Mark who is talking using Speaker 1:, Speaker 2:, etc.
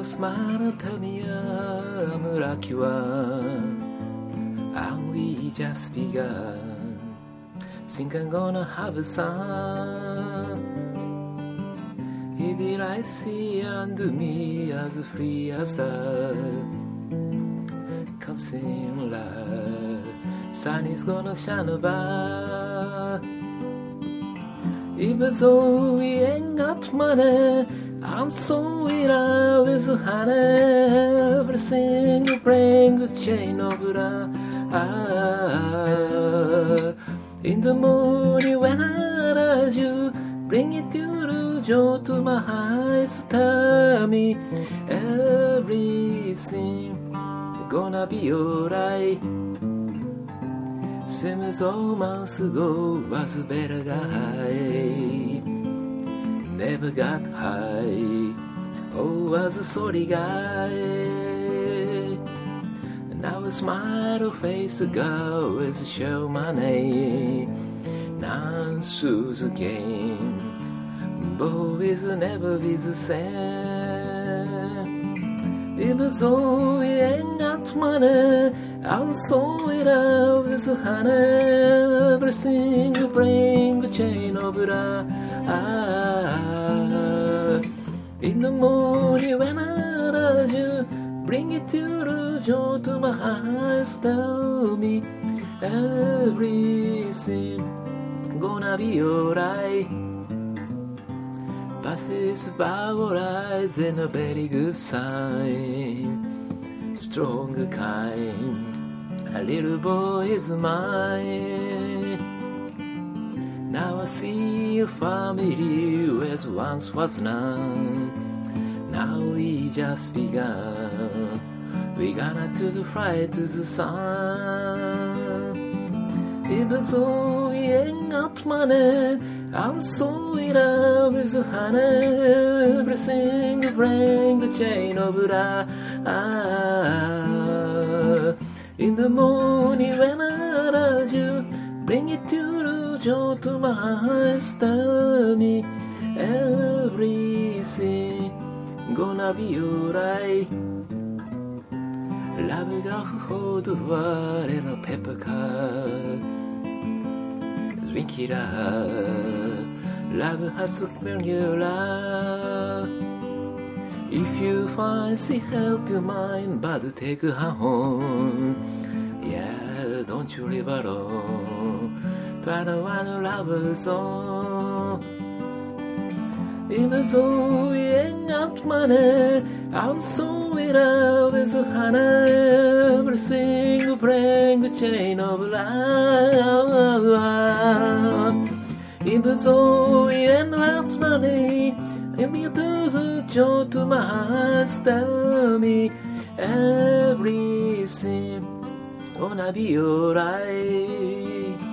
Speaker 1: Now smile, tell me I'm lucky one. And we just begun. Think I'm gonna have a son. He be like sea and me as free as the consuming love. Sun is gonna shine about. Even though we ain't got money, I'm so in love with honey. Everything you bring a chain of love. In the morning when I love you, bring it to joy to my eyes. Tell me everything gonna be alright. Seems all months ago was a better guy. Never got high. Oh, was a sorry guy. Now a smile face a girl with show money. Now through the game, boys never be the same. Even though we ain't got money, I'm so in love with honey. Everything you bring a chain of love. In the morning when I love you, bring it to the joy to my eyes. Tell me everything gonna be alright. Passes by our eyes and a very good sign. Stronger kind. A little boy is mine. Now I see a family as once was none. Now we just begun. We gonna to the fly to the sun. Even though we ain't got money, I'm so in love with honey. Everything you bring the chain of love. In the morning when I love you, bring it to the joy to my eyes. Tell me everything gonna be alright. Loveが不法度はれのペッパーカーDrink it up. Love has to bring you love. If you find she help your mind, but take her home. Yeah, don't you live alone. Try to find a lover song. Even though we ain't got money, I'm so in love with honey. Everything you bring a chain of love. Even though we ain't got money, I'm here to the joy to my eyes. Tell me everything gonna be alright.